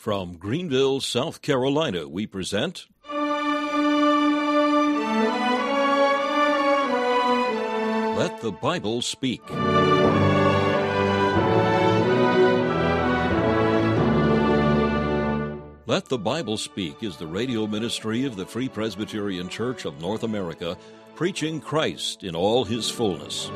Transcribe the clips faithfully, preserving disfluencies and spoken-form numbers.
From Greenville, South Carolina, we present Let the Bible Speak. Let the Bible Speak is the radio ministry of the Free Presbyterian Church of North America, preaching Christ in all his fullness.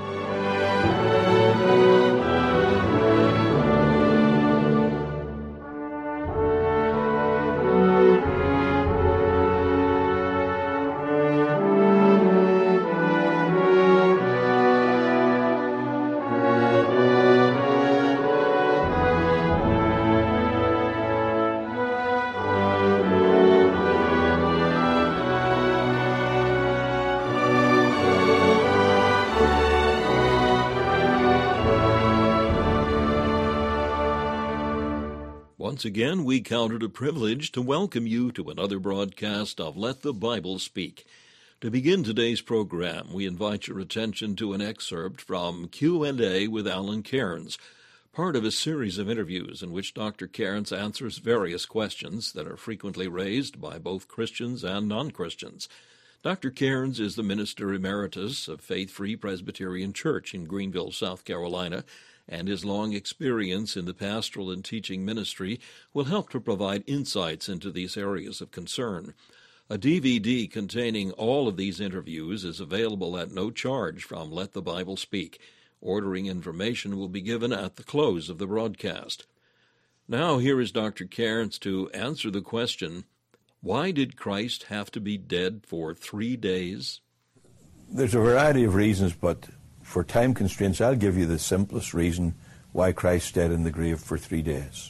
Once again, we count it a privilege to welcome you to another broadcast of Let the Bible Speak. To begin today's program, we invite your attention to an excerpt from Q and A with Alan Cairns, part of a series of interviews in which Doctor Cairns answers various questions that are frequently raised by both Christians and non-Christians. Doctor Cairns is the Minister Emeritus of Faith Free Presbyterian Church in Greenville, South Carolina, and his long experience in the pastoral and teaching ministry will help to provide insights into these areas of concern. A D V D containing all of these interviews is available at no charge from Let the Bible Speak. Ordering information will be given at the close of the broadcast. Now here is Doctor Cairns to answer the question, why did Christ have to be dead for three days? There's a variety of reasons, but for time constraints, I'll give you the simplest reason why Christ stayed in the grave for three days.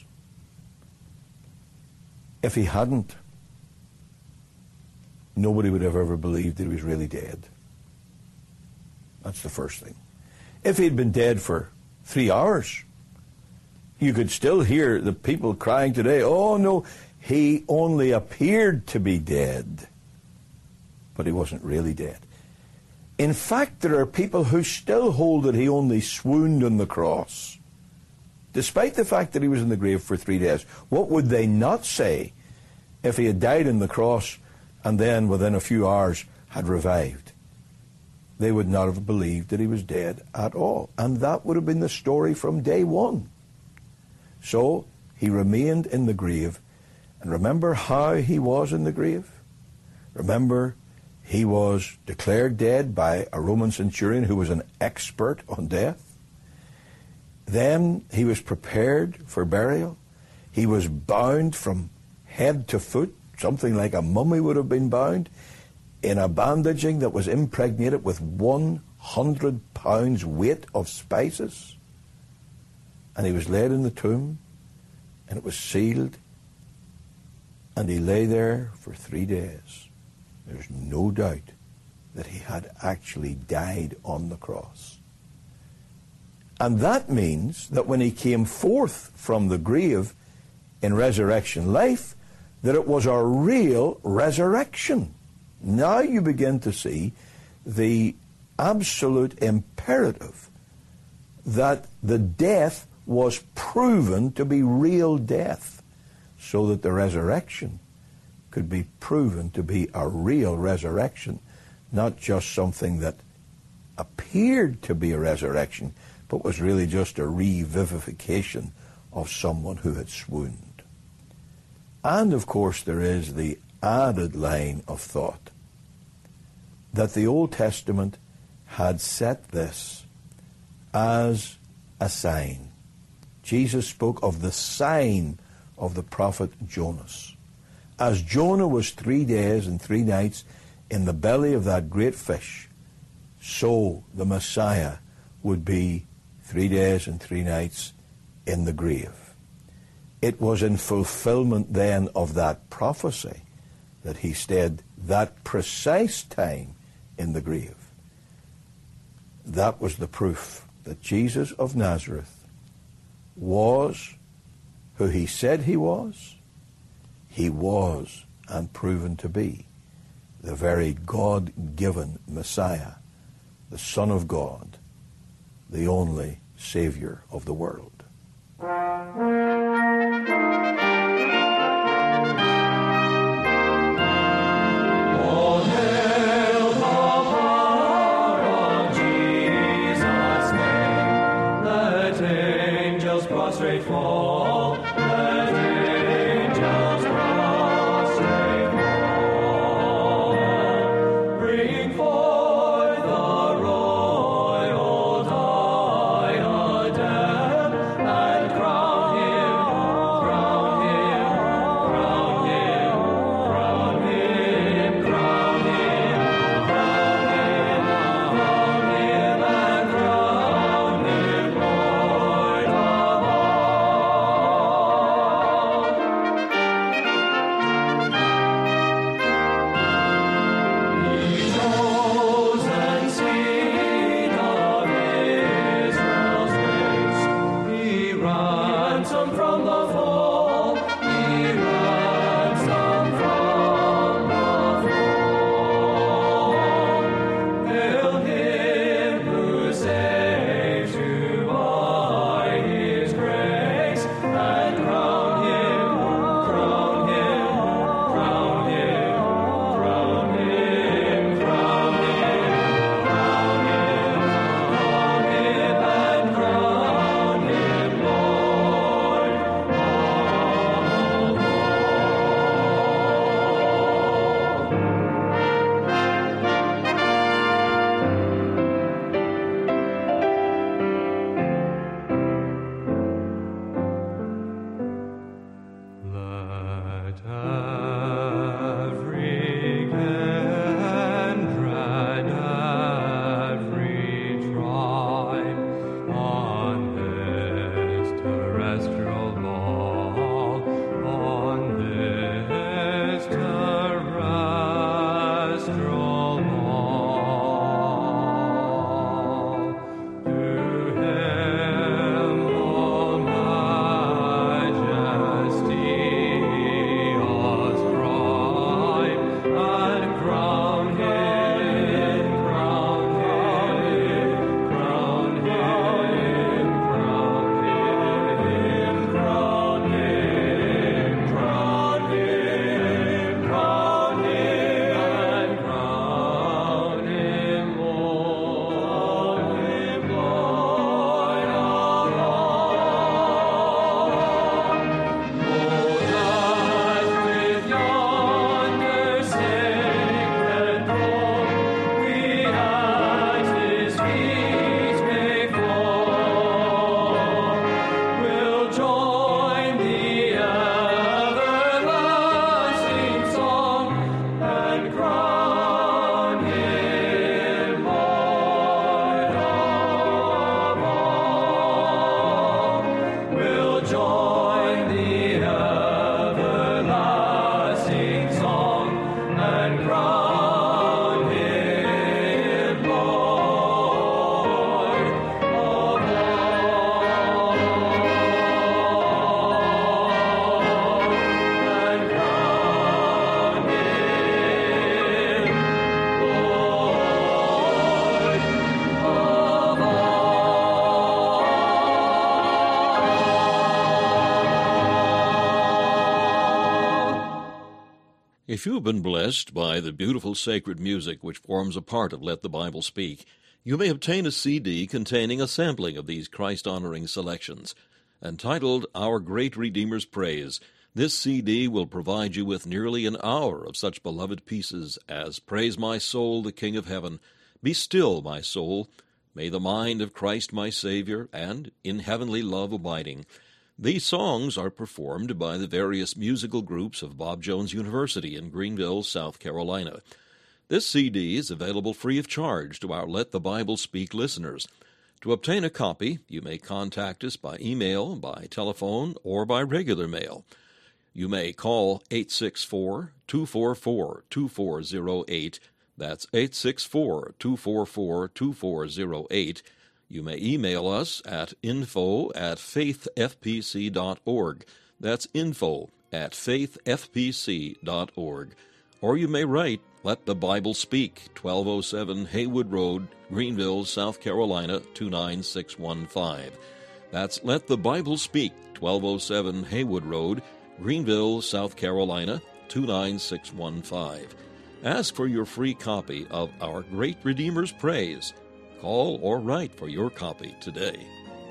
If he hadn't, nobody would have ever believed that he was really dead. That's the first thing. If he'd been dead for three hours, you could still hear the people crying today, oh no, he only appeared to be dead, but he wasn't really dead. In fact, there are people who still hold that he only swooned on the cross, despite the fact that he was in the grave for three days. What would they not say if he had died on the cross and then within a few hours had revived? They would not have believed that he was dead at all. And that would have been the story from day one. So he remained in the grave. And remember how he was in the grave? Remember, he was declared dead by a Roman centurion who was an expert on death. Then he was prepared for burial. He was bound from head to foot, something like a mummy would have been bound, in a bandaging that was impregnated with one hundred pounds weight of spices. And he was laid in the tomb, and it was sealed, and he lay there for three days. There's no doubt that he had actually died on the cross. And that means that when he came forth from the grave in resurrection life, that it was a real resurrection. Now you begin to see the absolute imperative that the death was proven to be real death, so that the resurrection could be proven to be a real resurrection, not just something that appeared to be a resurrection, but was really just a revivification of someone who had swooned. And of course there is the added line of thought that the Old Testament had set this as a sign. Jesus spoke of the sign of the prophet Jonas. As Jonah was three days and three nights in the belly of that great fish, so the Messiah would be three days and three nights in the grave. It was in fulfillment then of that prophecy that he stayed that precise time in the grave. That was the proof that Jesus of Nazareth was who he said he was. He was, and proven to be, the very God-given Messiah, the Son of God, the only Savior of the world. If you have been blessed by the beautiful sacred music which forms a part of Let the Bible Speak, you may obtain a C D containing a sampling of these Christ-honoring selections. Entitled Our Great Redeemer's Praise, this C D will provide you with nearly an hour of such beloved pieces as Praise My Soul, the King of Heaven, Be Still, My Soul, May the Mind of Christ My Savior, and In Heavenly Love Abiding. These songs are performed by the various musical groups of Bob Jones University in Greenville, South Carolina. This C D is available free of charge to our Let the Bible Speak listeners. To obtain a copy, you may contact us by email, by telephone, or by regular mail. You may call eight six four, two four four, two four zero eight. That's eight six four, two four four, two four zero eight. You may email us at info at faithfpc dot org. That's info at faithfpc dot org. Or you may write Let the Bible Speak, twelve oh seven Haywood Road, Greenville, South Carolina, two nine six one five. That's Let the Bible Speak, twelve oh seven Haywood Road, Greenville, South Carolina, two nine six one five. Ask for your free copy of Our Great Redeemer's Praise. Call or write for your copy today.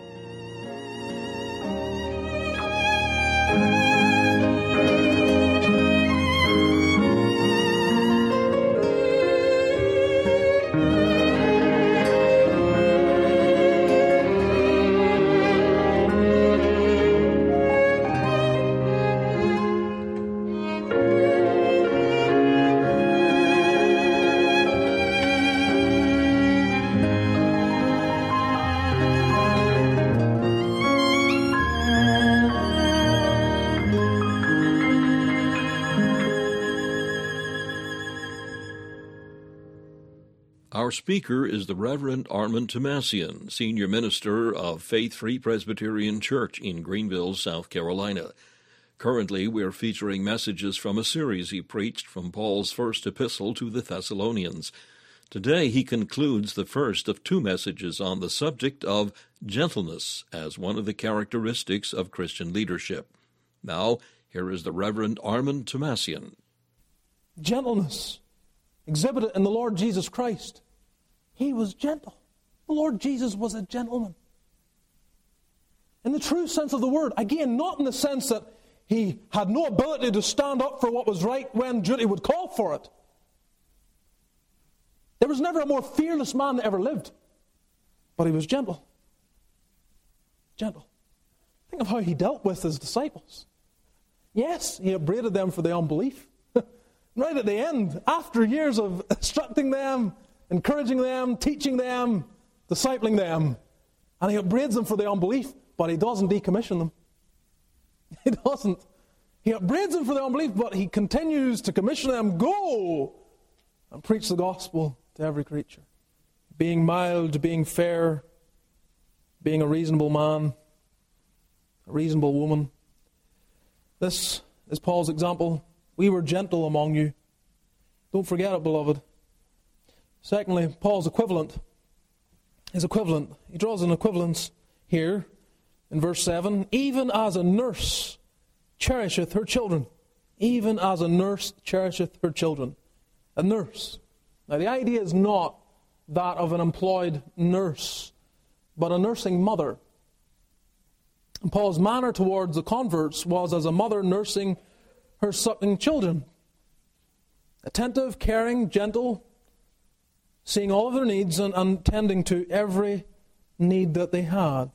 Our speaker is the Reverend Armand Tomasian, Senior Minister of Faith Free Presbyterian Church in Greenville, South Carolina. Currently, we are featuring messages from a series he preached from Paul's first epistle to the Thessalonians. Today, he concludes the first of two messages on the subject of gentleness as one of the characteristics of Christian leadership. Now, here is the Reverend Armand Tomasian. Gentleness exhibited in the Lord Jesus Christ. He was gentle. The Lord Jesus was a gentleman. In the true sense of the word. Again, not in the sense that he had no ability to stand up for what was right when duty would call for it. There was never a more fearless man that ever lived. But he was gentle. Gentle. Think of how he dealt with his disciples. Yes, he upbraided them for the unbelief. Right at the end, after years of instructing them, encouraging them, teaching them, discipling them, and he upbraids them for the unbelief, but he doesn't decommission them. He doesn't. He upbraids them for the unbelief, but he continues to commission them, go and preach the gospel to every creature. Being mild, being fair, being a reasonable man, a reasonable woman. This is Paul's example. We were gentle among you. Don't forget it, beloved. Secondly, Paul's equivalent. His equivalent. He draws an equivalence here in verse seven. Even as a nurse cherisheth her children. Even as a nurse cherisheth her children. A nurse. Now the idea is not that of an employed nurse, but a nursing mother. And Paul's manner towards the converts was as a mother nursing her suckling children. Attentive, caring, gentle, seeing all of their needs and, and tending to every need that they had.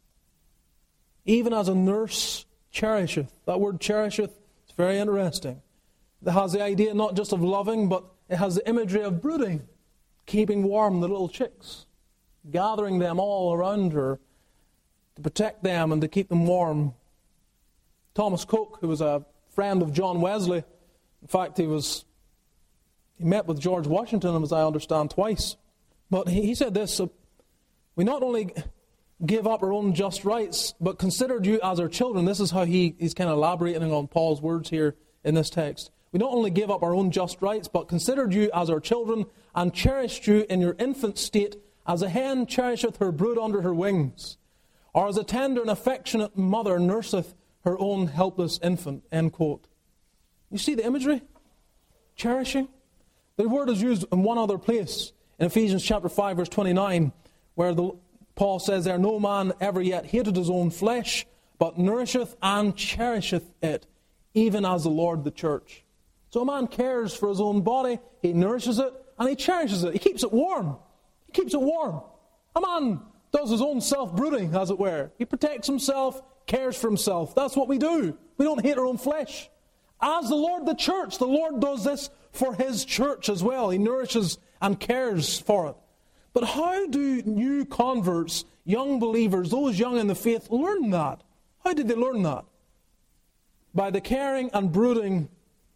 Even as a nurse cherisheth. That word cherisheth is very interesting. It has the idea not just of loving, but it has the imagery of brooding, keeping warm the little chicks, gathering them all around her to protect them and to keep them warm. Thomas Coke, who was a friend of John Wesley, in fact, he was he met with George Washington, as I understand, twice. But he, he said this: we not only give up our own just rights, but considered you as our children. This is how he, he's kind of elaborating on Paul's words here in this text. We not only give up our own just rights, but considered you as our children, and cherished you in your infant state, as a hen cherisheth her brood under her wings, or as a tender and affectionate mother nurseth her own helpless infant. End quote. You see the imagery? Cherishing. The word is used in one other place, in Ephesians chapter five, verse twenty-nine, where the, Paul says there, no man ever yet hated his own flesh, but nourisheth and cherisheth it, even as the Lord the church. So a man cares for his own body, he nourishes it, and he cherishes it. He keeps it warm. He keeps it warm. A man does his own self-brooding, as it were. He protects himself, cares for himself. That's what we do. We don't hate our own flesh. As the Lord the church, the Lord does this for His church as well. He nourishes and cares for it. But how do new converts, young believers, those young in the faith, learn that? How did they learn that? By the caring and brooding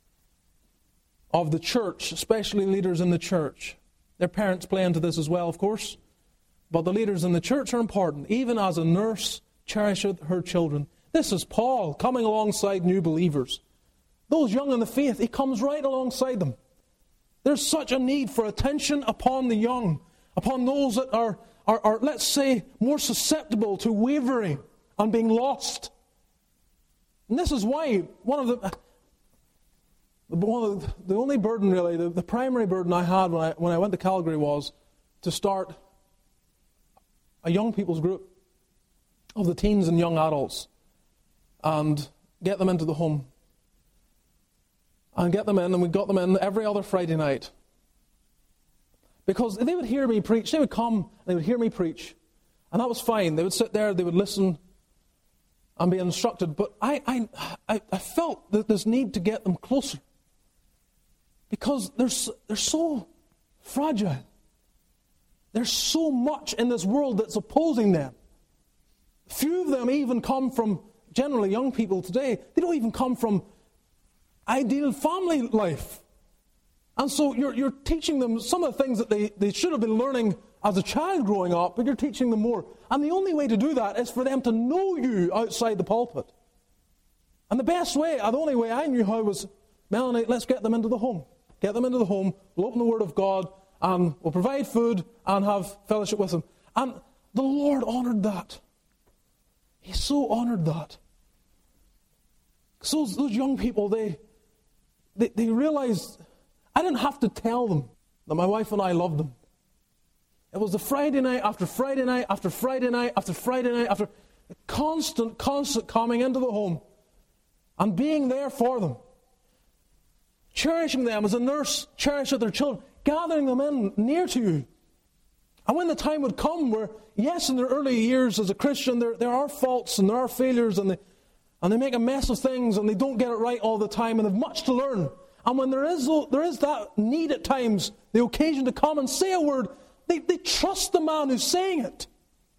of the church, especially leaders in the church. Their parents play into this as well, of course. But the leaders in the church are important. Even as a nurse cherisheth her children. This is Paul coming alongside new believers. Those young in the faith, he comes right alongside them. There's such a need for attention upon the young, upon those that are, are, are, let's say, more susceptible to wavering and being lost. And this is why one of the, one of the, the only burden really, the, the primary burden I had when I, when I went to Calgary was to start a young people's group of the teens and young adults and get them into the home. And get them in, and we got them in every other Friday night. Because they would hear me preach. They would come, and they would hear me preach. And that was fine. They would sit there, they would listen and be instructed. But I, I, I felt that this need to get them closer. Because they're, they're so fragile. There's so much in this world that's opposing them. Few of them even come from, generally young people today, they don't even come from ideal family life. And so you're, you're teaching them some of the things that they, they should have been learning as a child growing up, but you're teaching them more. And the only way to do that is for them to know you outside the pulpit. And the best way, the only way I knew how was, Melanie, let's get them into the home. Get them into the home, we'll open the Word of God, and we'll provide food and have fellowship with them. And the Lord honoured that. He so honoured that. So those young people, they... They, they realized I didn't have to tell them that my wife and I loved them. It was the Friday night after Friday night after Friday night after Friday night after constant, constant coming into the home and being there for them. Cherishing them as a nurse cherisheth their children. Gathering them in near to you. And when the time would come where, yes, in their early years as a Christian, there, there are faults and there are failures and they, And they make a mess of things, and they don't get it right all the time, and they've much to learn. And when there is there is that need at times, the occasion to come and say a word, they, they trust the man who's saying it.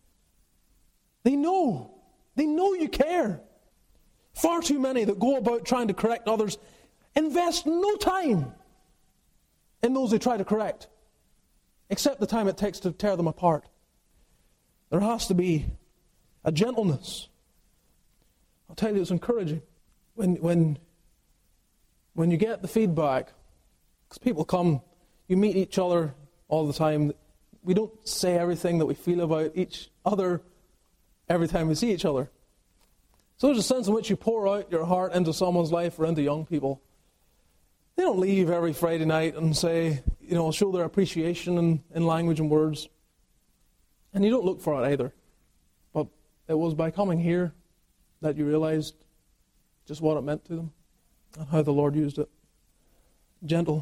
They know. They know you care. Far too many that go about trying to correct others invest no time in those they try to correct, except the time it takes to tear them apart. There has to be a gentleness. I'll tell you, it's encouraging when when when you get the feedback, because people come, you meet each other all the time. We don't say everything that we feel about each other every time we see each other. So there's a sense in which you pour out your heart into someone's life or into young people. They don't leave every Friday night and say, you know, show their appreciation in, in language and words. And you don't look for it either. But it was by coming here that you realized just what it meant to them and how the Lord used it. Gentle.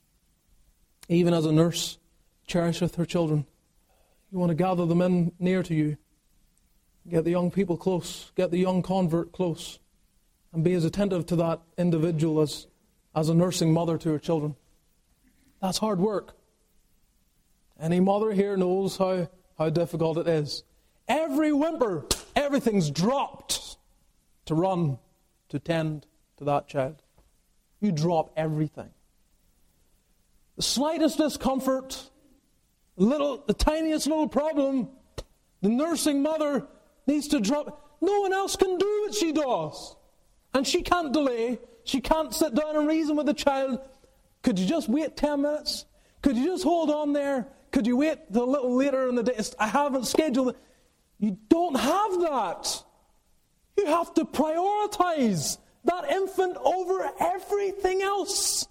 Even as a nurse cherisheth her children. You want to gather them in near to you. Get the young people close. Get the young convert close. And be as attentive to that individual as, as a nursing mother to her children. That's hard work. Any mother here knows how, how difficult it is. Every whimper, everything's dropped to run, to tend to that child. You drop everything. The slightest discomfort, little, the tiniest little problem, the nursing mother needs to drop. No one else can do what she does. And she can't delay. She can't sit down and reason with the child. Could you just wait ten minutes? Could you just hold on there? Could you wait a little later in the day? I haven't scheduled it. You don't have that. You have to prioritize that infant over everything else.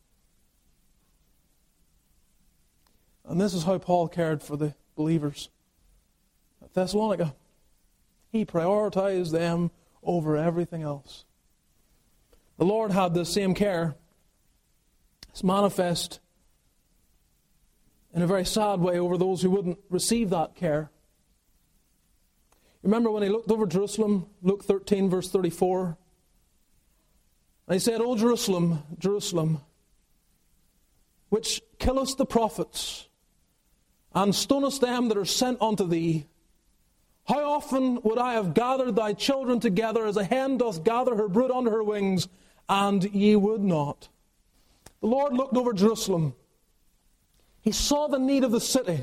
And this is how Paul cared for the believers at Thessalonica. He prioritized them over everything else. The Lord had the same care. It's manifest in a very sad way over those who wouldn't receive that care. Remember when he looked over Jerusalem, Luke thirteen, verse thirty-four? And he said, O Jerusalem, Jerusalem, which killest the prophets, and stonest them that are sent unto thee, how often would I have gathered thy children together as a hen doth gather her brood under her wings, and ye would not. The Lord looked over Jerusalem. He saw the need of the city.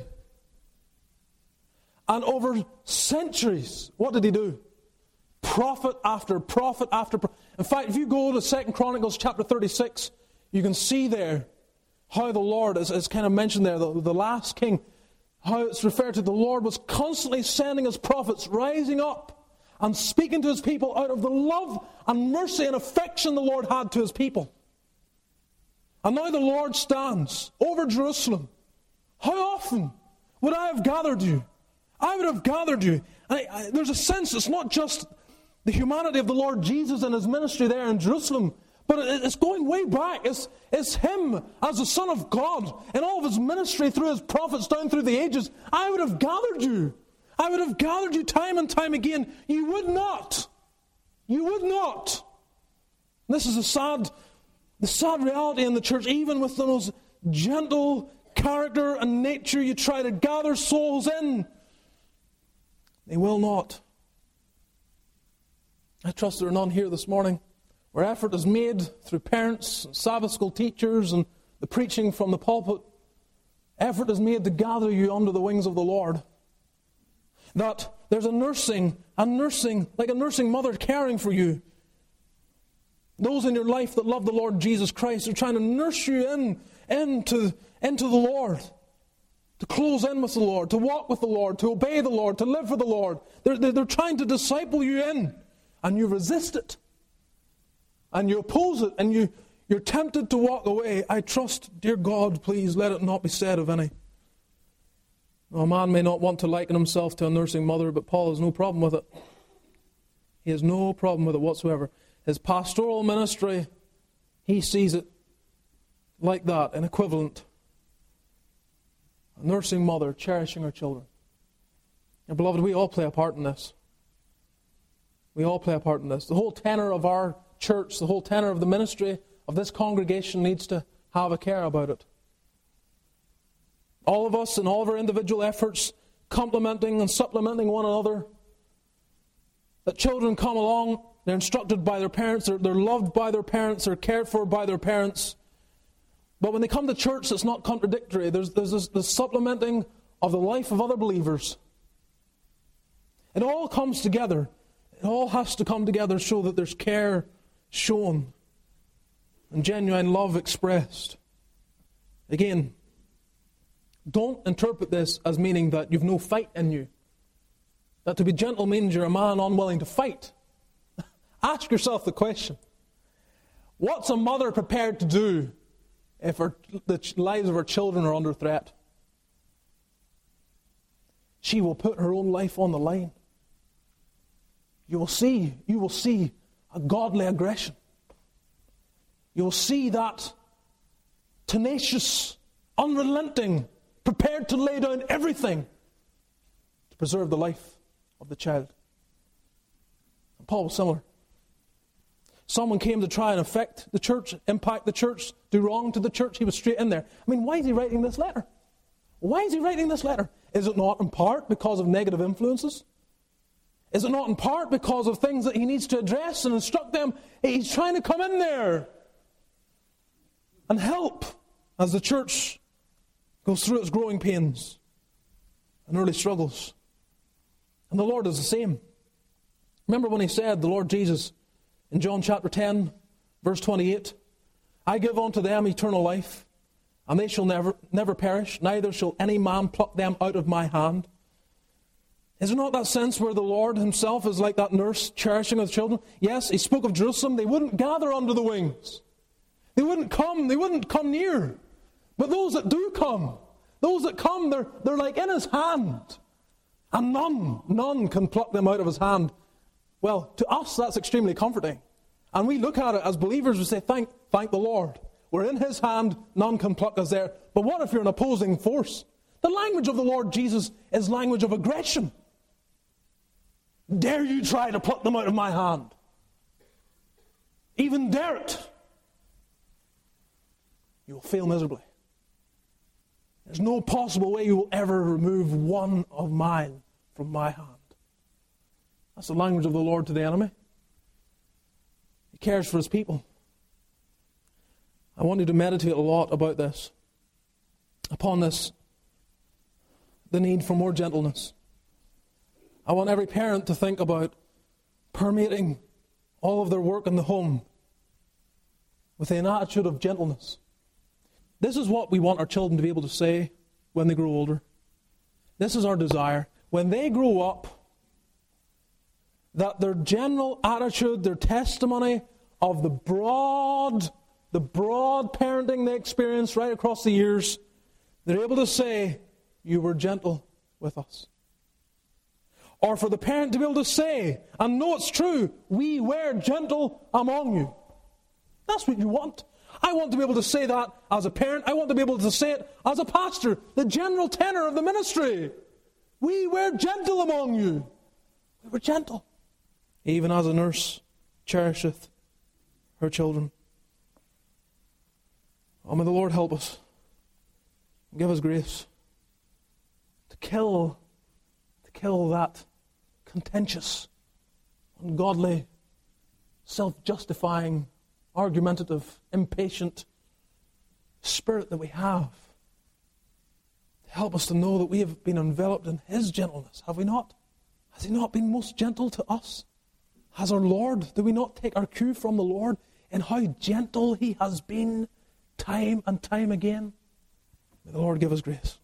And over centuries, what did he do? Prophet after prophet after prophet. In fact, if you go to Second Chronicles chapter thirty-six, you can see there how the Lord, as, as kind of mentioned there, the, the last king, how it's referred to, the Lord was constantly sending his prophets, rising up and speaking to his people out of the love and mercy and affection the Lord had to his people. And now the Lord stands over Jerusalem. How often would I have gathered you? I would have gathered you. I, I, there's a sense, it's not just the humanity of the Lord Jesus and his ministry there in Jerusalem, but it, it's going way back. It's, it's him as the Son of God and all of his ministry through his prophets down through the ages. I would have gathered you. I would have gathered you time and time again. You would not. You would not. This is a sad, the sad reality in the church, even with the most gentle character and nature you try to gather souls in. They will not. I trust there are none here this morning where effort is made through parents, and Sabbath school teachers, and the preaching from the pulpit. Effort is made to gather you under the wings of the Lord. That there's a nursing, a nursing, like a nursing mother caring for you. Those in your life that love the Lord Jesus Christ are trying to nurse you in into, into the Lord. To close in with the Lord, to walk with the Lord, to obey the Lord, to live for the Lord. They're, they're, they're trying to disciple you in, and you resist it. And you oppose it, and you, you're tempted to walk away. I trust, dear God, please let it not be said of any. A man may not want to liken himself to a nursing mother, but Paul has no problem with it. He has no problem with it whatsoever. His pastoral ministry, he sees it like that, an equivalent. A nursing mother cherishing her children. And beloved, we all play a part in this. We all play a part in this. The whole tenor of our church, the whole tenor of the ministry of this congregation needs to have a care about it. All of us in all of our individual efforts, complementing and supplementing one another. That children come along, they're instructed by their parents, they're, they're loved by their parents, they're cared for by their parents. But when they come to church, it's not contradictory. There's, there's this, this supplementing of the life of other believers. It all comes together. It all has to come together so that there's care shown and genuine love expressed. Again, don't interpret this as meaning that you've no fight in you. That to be gentle means you're a man unwilling to fight. Ask yourself the question, what's a mother prepared to do if her, the lives of her children are under threat? She will put her own life on the line. You will see, you will see a godly aggression. You will see that tenacious, unrelenting, prepared to lay down everything to preserve the life of the child. And Paul was similar. Someone came to try and affect the church, impact the church, do wrong to the church. He was straight in there. I mean, why is he writing this letter? Why is he writing this letter? Is it not in part because of negative influences? Is it not in part because of things that he needs to address and instruct them? He's trying to come in there and help as the church goes through its growing pains and early struggles. And the Lord is the same. Remember when he said, the Lord Jesus, in John chapter ten, verse twenty-eight, I give unto them eternal life, and they shall never, never perish, neither shall any man pluck them out of my hand. Is there not that sense where the Lord himself is like that nurse cherishing his children? Yes, he spoke of Jerusalem. They wouldn't gather under the wings. They wouldn't come. They wouldn't come near. But those that do come, those that come, they're, they're like in his hand. And none, none can pluck them out of his hand. Well, to us, that's extremely comforting. And we look at it as believers, we say, thank, thank the Lord. We're in his hand, none can pluck us there. But what if you're an opposing force? The language of the Lord Jesus is language of aggression. Dare you try to pluck them out of my hand? Even dare it. You will fail miserably. There's no possible way you will ever remove one of mine from my hand. That's the language of the Lord to the enemy. He cares for his people. I want you to meditate a lot about this. Upon this, the need for more gentleness. I want every parent to think about permeating all of their work in the home with an attitude of gentleness. This is what we want our children to be able to say when they grow older. This is our desire. When they grow up, that their general attitude, their testimony of the broad, the broad parenting they experience right across the years, they're able to say, you were gentle with us. Or for the parent to be able to say, and know it's true, we were gentle among you. That's what you want. I want to be able to say that as a parent. I want to be able to say it as a pastor, the general tenor of the ministry. We were gentle among you. We were gentle. Even as a nurse cherisheth her children. Oh, may the Lord help us. Give us grace to kill, to kill that contentious, ungodly, self-justifying, argumentative, impatient spirit that we have. To help us to know that we have been enveloped in his gentleness, have we not? Has he not been most gentle to us? Has our Lord, do we not take our cue from the Lord in how gentle he has been time and time again? May the Lord give us grace.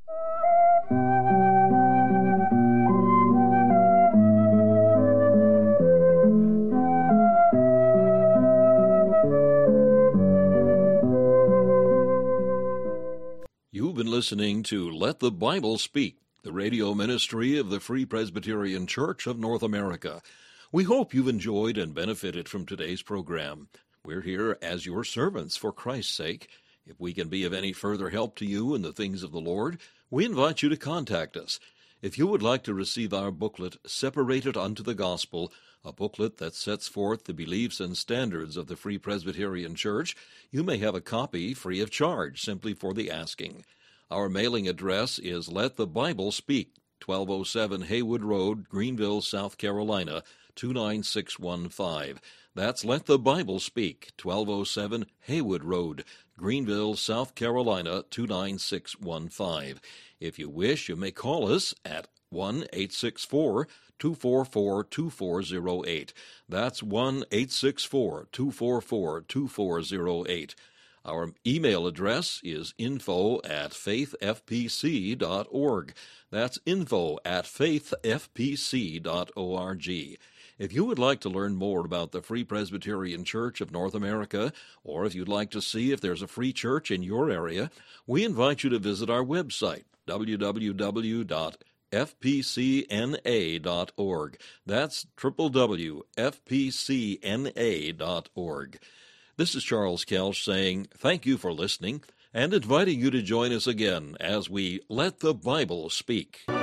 You've been listening to Let the Bible Speak, the radio ministry of the Free Presbyterian Church of North America. We hope you've enjoyed and benefited from today's program. We're here as your servants for Christ's sake. If we can be of any further help to you in the things of the Lord, we invite you to contact us. If you would like to receive our booklet, Separated Unto the Gospel, a booklet that sets forth the beliefs and standards of the Free Presbyterian Church, you may have a copy free of charge, simply for the asking. Our mailing address is Let the Bible Speak, twelve oh seven Haywood Road, Greenville, South Carolina, two nine six one five. That's Let the Bible Speak, twelve oh seven Haywood Road, Greenville, South Carolina, two nine six one five. If you wish, you may call us at one eight six four, two four four, two four zero eight. That's one eight six four, two four four, two four zero eight. Our email address is info at faith f p c dot org. That's info at faith f p c dot org. If you would like to learn more about the Free Presbyterian Church of North America, or if you'd like to see if there's a free church in your area, we invite you to visit our website, w w w dot f p c n a dot org. That's w w w dot f p c n a dot org. This is Charles Kelsch saying thank you for listening and inviting you to join us again as we Let the Bible Speak.